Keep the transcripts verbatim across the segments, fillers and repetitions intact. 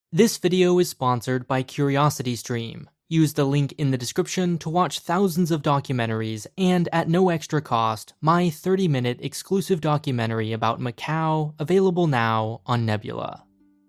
This video is sponsored by CuriosityStream. Use the link in the description to watch thousands of documentaries and, at no extra cost, my thirty minute exclusive documentary about Macau, available now on Nebula.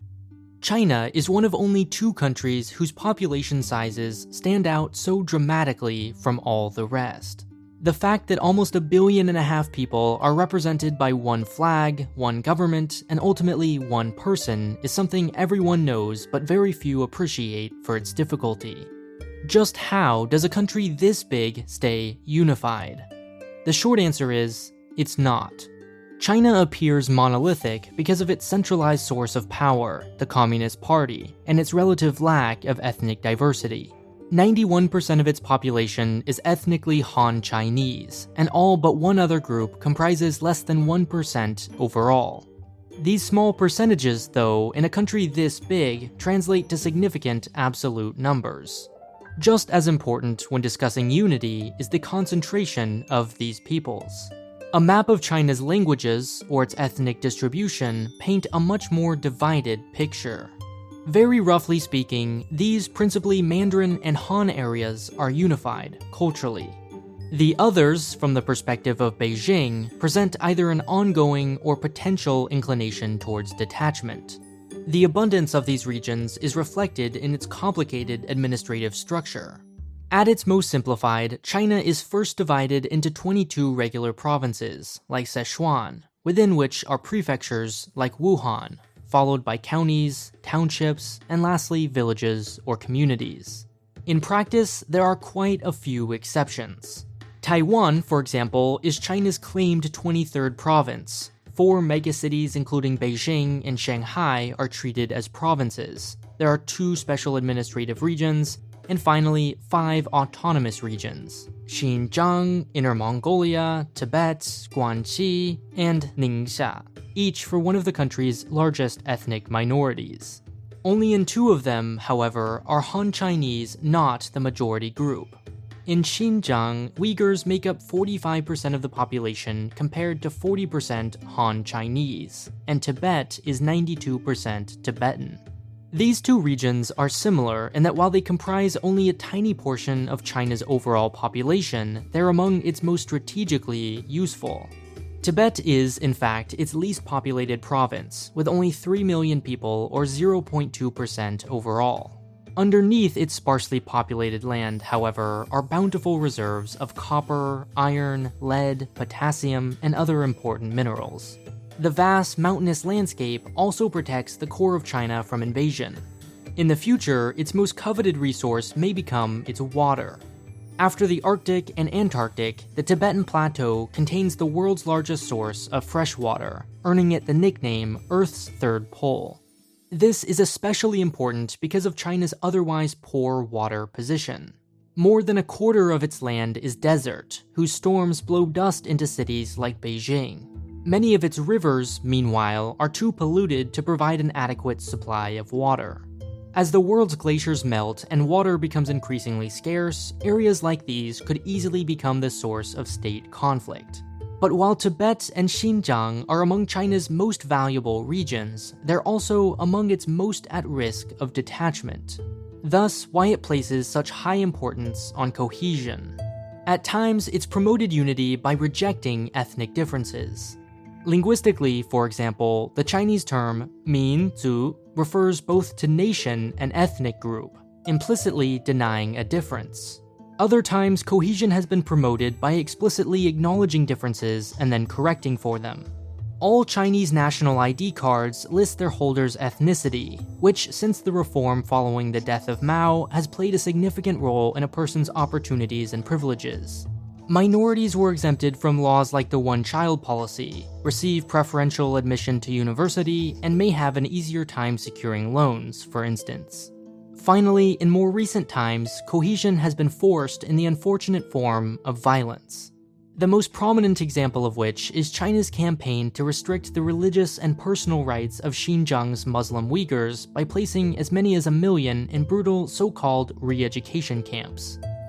China is one of only two countries whose population sizes stand out so dramatically from all the rest. The fact that almost a billion and a half people are represented by one flag, one government, and ultimately one person is something everyone knows but very few appreciate for its difficulty. Just how does a country this big stay unified? The short answer is, it's not. China appears monolithic because of its centralized source of power, the Communist Party, and its relative lack of ethnic diversity. ninety-one percent of its population is ethnically Han Chinese, and all but one other group comprises less than one percent overall. These small percentages, though, in a country this big, translate to significant absolute numbers. Just as important when discussing unity is the concentration of these peoples. A map of China's languages, or its ethnic distribution, paint a much more divided picture. Very roughly speaking, these principally Mandarin and Han areas are unified culturally. The others, from the perspective of Beijing, present either an ongoing or potential inclination towards detachment. The abundance of these regions is reflected in its complicated administrative structure. At its most simplified, China is first divided into twenty-two regular provinces, like Sichuan, within which are prefectures like Wuhan, followed by counties, townships, and lastly villages or communities. In practice, there are quite a few exceptions. Taiwan, for example, is China's claimed twenty-third province. Four megacities including Beijing and Shanghai are treated as provinces. There are two special administrative regions, and finally, five autonomous regions: Xinjiang, Inner Mongolia, Tibet, Guangxi, and Ningxia, each for one of the country's largest ethnic minorities. Only in two of them, however, are Han Chinese not the majority group. In Xinjiang, Uyghurs make up forty-five percent of the population compared to forty percent Han Chinese, and Tibet is ninety-two percent Tibetan. These two regions are similar in that while they comprise only a tiny portion of China's overall population, they're among its most strategically useful. Tibet is, in fact, its least populated province, with only three million people or zero point two percent overall. Underneath its sparsely populated land, however, are bountiful reserves of copper, iron, lead, potassium, and other important minerals. The vast mountainous landscape also protects the core of China from invasion. In the future, its most coveted resource may become its water. After the Arctic and Antarctic, the Tibetan Plateau contains the world's largest source of fresh water, earning it the nickname Earth's Third Pole. This is especially important because of China's otherwise poor water position. More than a quarter of its land is desert, whose storms blow dust into cities like Beijing. Many of its rivers, meanwhile, are too polluted to provide an adequate supply of water. As the world's glaciers melt and water becomes increasingly scarce, areas like these could easily become the source of state conflict. But while Tibet and Xinjiang are among China's most valuable regions, they're also among its most at risk of detachment. Thus, why it places such high importance on cohesion. At times, it's promoted unity by rejecting ethnic differences. Linguistically, for example, the Chinese term "minzu" refers both to nation and ethnic group, implicitly denying a difference. Other times, cohesion has been promoted by explicitly acknowledging differences and then correcting for them. All Chinese national I D cards list their holders' ethnicity, which, since the reform following the death of Mao, has played a significant role in a person's opportunities and privileges. Minorities were exempted from laws like the one-child policy, receive preferential admission to university, and may have an easier time securing loans, for instance. Finally, in more recent times, cohesion has been forced in the unfortunate form of violence. The most prominent example of which is China's campaign to restrict the religious and personal rights of Xinjiang's Muslim Uyghurs by placing as many as a million in brutal so-called re-education camps.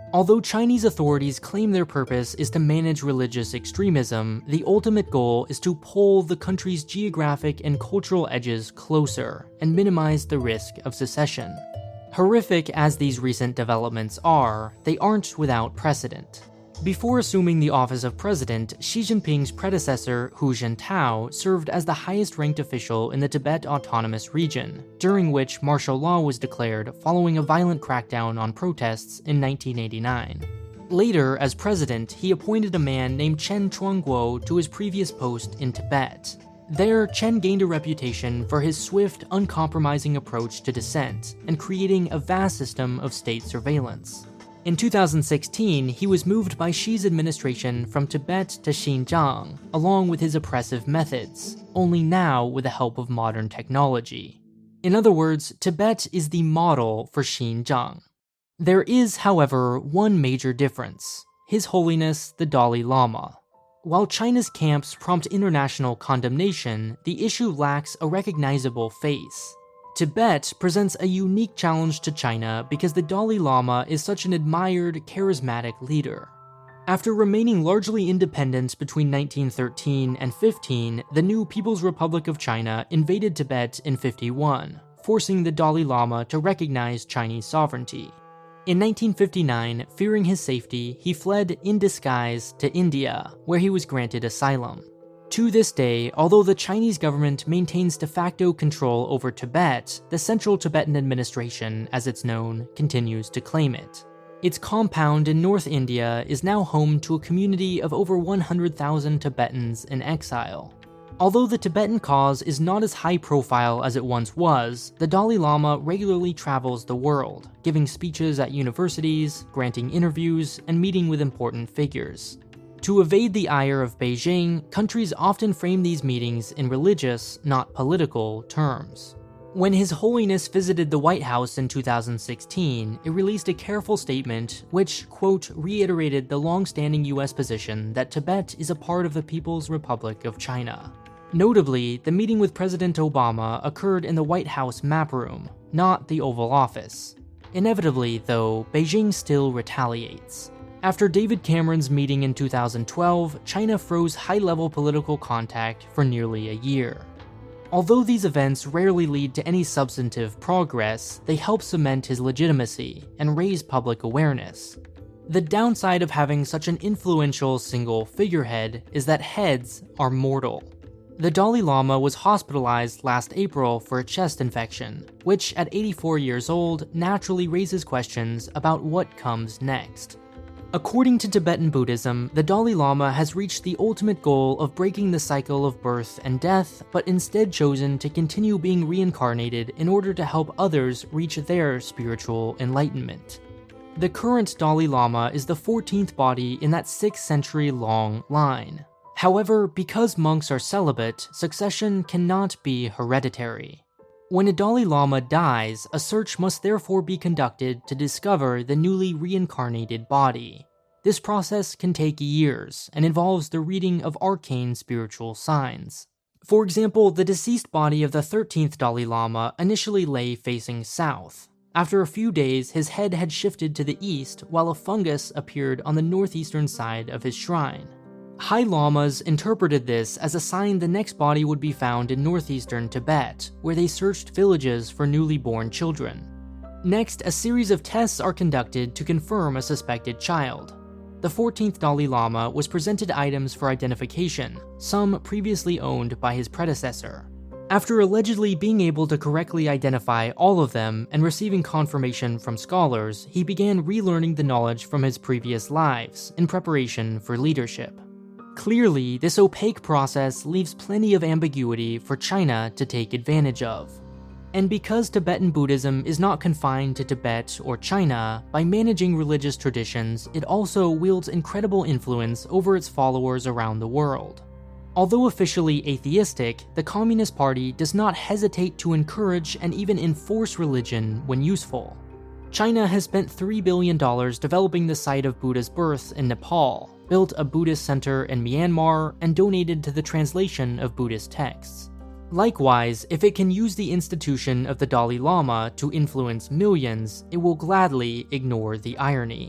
Although Chinese authorities claim their purpose is to manage religious extremism, the ultimate goal is to pull the country's geographic and cultural edges closer and minimize the risk of secession. Horrific as these recent developments are, they aren't without precedent. Before assuming the office of president, Xi Jinping's predecessor, Hu Jintao, served as the highest-ranked official in the Tibet Autonomous Region, during which martial law was declared following a violent crackdown on protests in nineteen eighty-nine. Later, as president, he appointed a man named Chen Quanguo to his previous post in Tibet. There, Chen gained a reputation for his swift, uncompromising approach to dissent and creating a vast system of state surveillance. In two thousand sixteen, he was moved by Xi's administration from Tibet to Xinjiang, along with his oppressive methods, only now with the help of modern technology. In other words, Tibet is the model for Xinjiang. There is, however, one major difference: His Holiness the Dalai Lama. While China's camps prompt international condemnation, the issue lacks a recognizable face. Tibet presents a unique challenge to China because the Dalai Lama is such an admired, charismatic leader. After remaining largely independent between nineteen thirteen and fifteen, the new People's Republic of China invaded Tibet in fifty-one, forcing the Dalai Lama to recognize Chinese sovereignty. In nineteen fifty-nine, fearing his safety, he fled in disguise to India, where he was granted asylum. To this day, although the Chinese government maintains de facto control over Tibet, the Central Tibetan Administration, as it's known, continues to claim it. Its compound in North India is now home to a community of over one hundred thousand Tibetans in exile. Although the Tibetan cause is not as high profile as it once was, the Dalai Lama regularly travels the world, giving speeches at universities, granting interviews, and meeting with important figures. To evade the ire of Beijing, countries often frame these meetings in religious, not political, terms. When His Holiness visited the White House in two thousand sixteen, it released a careful statement which, quote, reiterated the long-standing U S position that Tibet is a part of the People's Republic of China. Notably, the meeting with President Obama occurred in the White House map room, not the Oval Office. Inevitably, though, Beijing still retaliates. After David Cameron's meeting in two thousand twelve, China froze high-level political contact for nearly a year. Although these events rarely lead to any substantive progress, they help cement his legitimacy and raise public awareness. The downside of having such an influential single figurehead is that heads are mortal. The Dalai Lama was hospitalized last April for a chest infection, which at eighty-four years old naturally raises questions about what comes next. According to Tibetan Buddhism, the Dalai Lama has reached the ultimate goal of breaking the cycle of birth and death, but instead chosen to continue being reincarnated in order to help others reach their spiritual enlightenment. The current Dalai Lama is the fourteenth body in that sixth century long line. However, because monks are celibate, succession cannot be hereditary. When a Dalai Lama dies, a search must therefore be conducted to discover the newly reincarnated body. This process can take years and involves the reading of arcane spiritual signs. For example, the deceased body of the thirteenth Dalai Lama initially lay facing south. After a few days, his head had shifted to the east while a fungus appeared on the northeastern side of his shrine. High Lamas interpreted this as a sign the next body would be found in northeastern Tibet, where they searched villages for newly born children. Next, a series of tests are conducted to confirm a suspected child. The fourteenth Dalai Lama was presented items for identification, some previously owned by his predecessor. After allegedly being able to correctly identify all of them and receiving confirmation from scholars, he began relearning the knowledge from his previous lives in preparation for leadership. Clearly, this opaque process leaves plenty of ambiguity for China to take advantage of. And because Tibetan Buddhism is not confined to Tibet or China, by managing religious traditions, it also wields incredible influence over its followers around the world. Although officially atheistic, the Communist Party does not hesitate to encourage and even enforce religion when useful. China has spent three billion dollars developing the site of Buddha's birth in Nepal, built a Buddhist center in Myanmar, and donated to the translation of Buddhist texts. Likewise, if it can use the institution of the Dalai Lama to influence millions, it will gladly ignore the irony.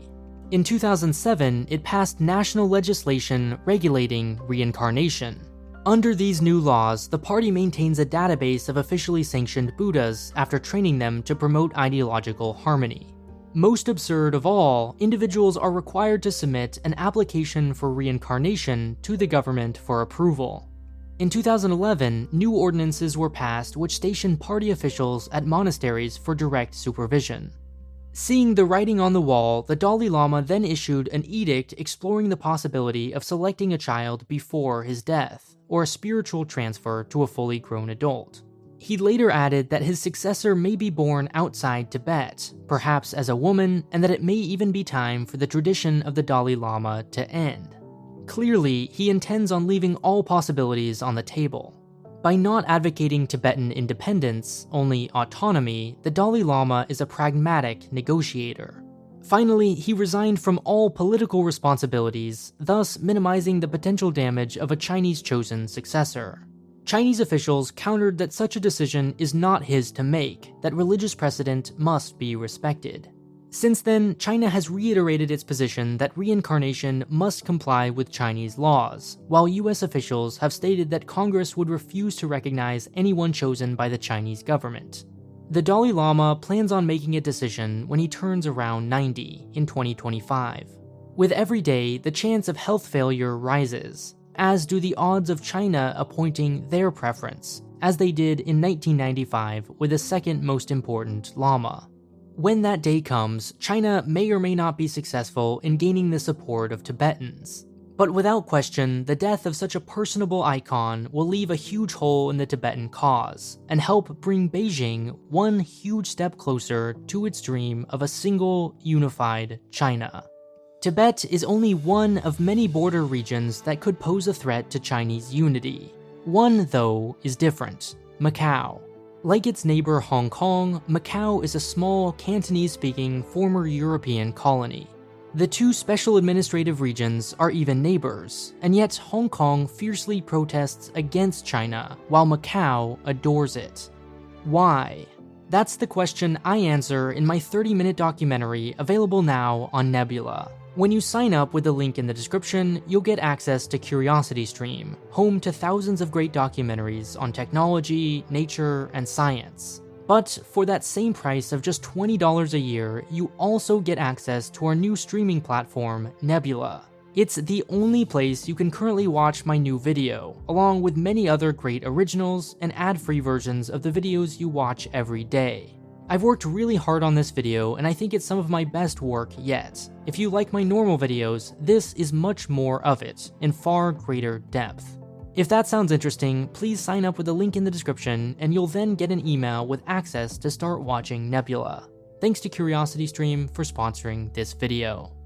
In two thousand seven, it passed national legislation regulating reincarnation. Under these new laws, the party maintains a database of officially sanctioned Buddhas after training them to promote ideological harmony. Most absurd of all, individuals are required to submit an application for reincarnation to the government for approval. In two thousand eleven, new ordinances were passed which stationed party officials at monasteries for direct supervision. Seeing the writing on the wall, the Dalai Lama then issued an edict exploring the possibility of selecting a child before his death, or a spiritual transfer to a fully grown adult. He later added that his successor may be born outside Tibet, perhaps as a woman, and that it may even be time for the tradition of the Dalai Lama to end. Clearly, he intends on leaving all possibilities on the table. By not advocating Tibetan independence, only autonomy, the Dalai Lama is a pragmatic negotiator. Finally, he resigned from all political responsibilities, thus minimizing the potential damage of a Chinese-chosen successor. Chinese officials countered that such a decision is not his to make, that religious precedent must be respected. Since then, China has reiterated its position that reincarnation must comply with Chinese laws, while U S officials have stated that Congress would refuse to recognize anyone chosen by the Chinese government. The Dalai Lama plans on making a decision when he turns around ninety in twenty twenty-five. With every day, the chance of health failure rises, as do the odds of China appointing their preference, as they did in nineteen ninety-five with the second most important Lama. When that day comes, China may or may not be successful in gaining the support of Tibetans. But without question, the death of such a personable icon will leave a huge hole in the Tibetan cause, and help bring Beijing one huge step closer to its dream of a single, unified China. Tibet is only one of many border regions that could pose a threat to Chinese unity. One, though, is different: Macau. Like its neighbor Hong Kong, Macau is a small, Cantonese-speaking former European colony. The two special administrative regions are even neighbors, and yet Hong Kong fiercely protests against China, while Macau adores it. Why? That's the question I answer in my thirty-minute documentary available now on Nebula. When you sign up with the link in the description, you'll get access to CuriosityStream, home to thousands of great documentaries on technology, nature, and science. But for that same price of just twenty dollars a year, you also get access to our new streaming platform, Nebula. It's the only place you can currently watch my new video, along with many other great originals and ad-free versions of the videos you watch every day. I've worked really hard on this video, and I think it's some of my best work yet. If you like my normal videos, this is much more of it, in far greater depth. If that sounds interesting, please sign up with the link in the description, and you'll then get an email with access to start watching Nebula. Thanks to CuriosityStream for sponsoring this video.